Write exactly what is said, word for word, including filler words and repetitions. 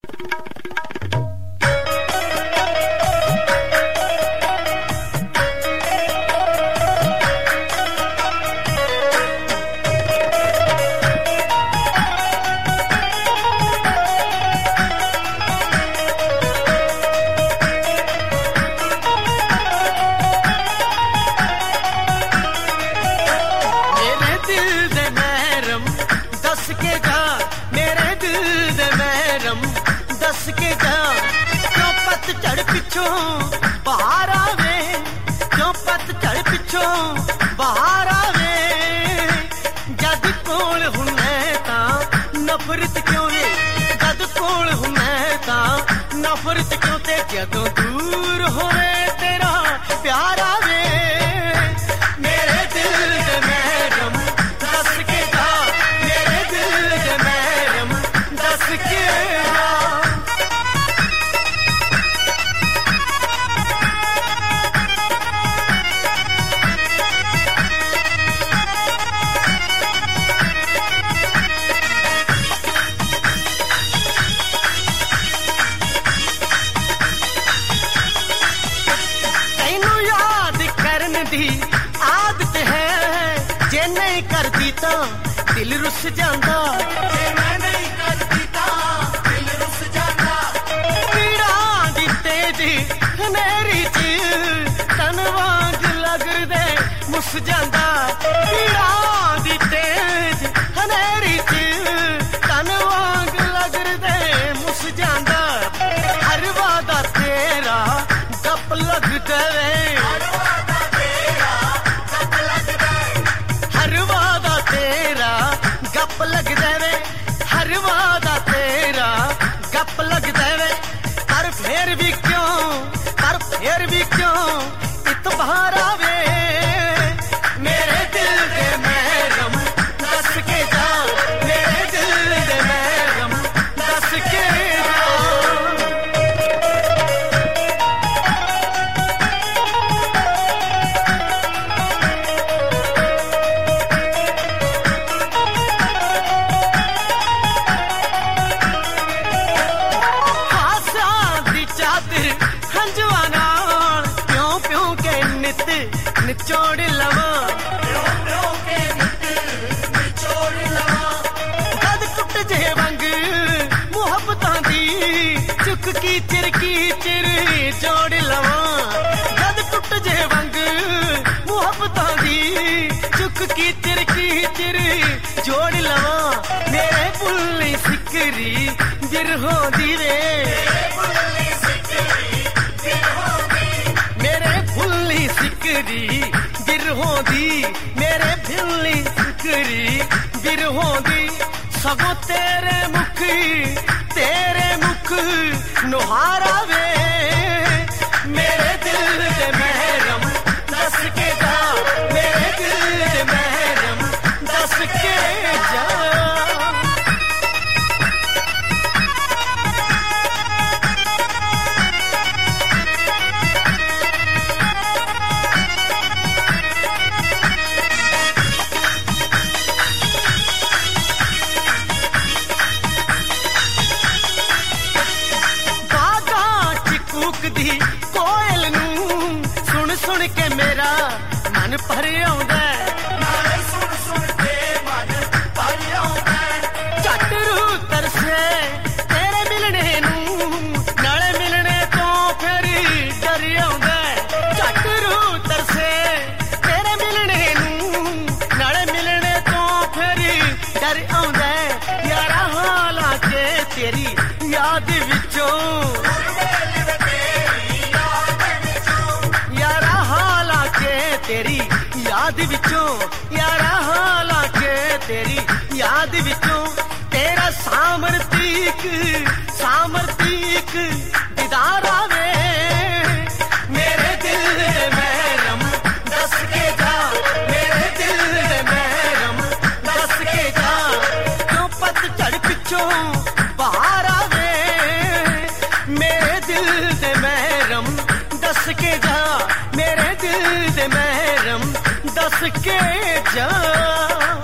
दस के जा क्यों पतझड़ पिछों बाहर आवे, क्यों पतझड़ पिछों बाहर आवे। जद कोल हुन्ने तां नफरत क्यों वे, जद कोल हुन्ने तां नफरत क्यों ते जदों दूर होवे तेरा प्यार आवे। मेरे दिल दे महरम दस के जा, मेरे दिल दे महरम दस के जा। आदत है जे नहीं करदी तां दिल रुस जांदा, जे मैं नहीं करदी तां दिल रुस जांदा। पीड़ा दी तेजी हनेरी च तन वांग लगदे मुस जांदा, पीड़ा दी तेज हनेरी च तन वांग लगदे मुस जांदा। हर वादा तेरा गप लगदा वे, गप लगदा वे, हर वादा तेरा गप लगदा वे। पर फिर भी क्यों, पर फिर भी क्यों इतबार आवे। मेरे दिल दे महरम दस के जा, मेरे दिल दे महरम दस के जा। निचोड़ लवा, निचोड़ लवा। कद टुट जे वंग मुहब्बतां दी चुक की चिर की चिर जोड़ लवा। कद टुट जे वंग मुहब्बतां दी चुक की चिर की चिर जोड़ लवा। मेरे बुल्ली सिकरी बिरहो दी रे, सिकरी बिरहों दी, मेरे भिल्ली सिकरी बिरहों दी। सगों तेरे मुख, तेरे मुख नुहारा वे। मेरे दिल दे महरम दस के जा, मेरे दिल दे महरम दस के जा। कोयल नू सुन सुन के मेरा मन भर आउंदा, नाले सुन सुन के मन भर आउंदा। झट रूह तरसे तेरे मिलने नू, नाले मिलने तो फिर डर आउंदा। झट रूह तरसे तेरे मिलने नू, नाले मिलने तो फिर डर आउंदा। यारा हालांकि तेरी याद विचों, तेरी याद विचों, यारा हालांकि तेरी याद विचों तेरा सामर्थीक सामर्थीक दीदार आवे। मेरे दिल दे महरम दस के जा, मेरे दिल दे महरम दस के जा। क्यों पतझड़ पिछों बाहर आवे। मेरे दिल दे महरम दस के जा, मेरे दिल दे महरम दस के जा।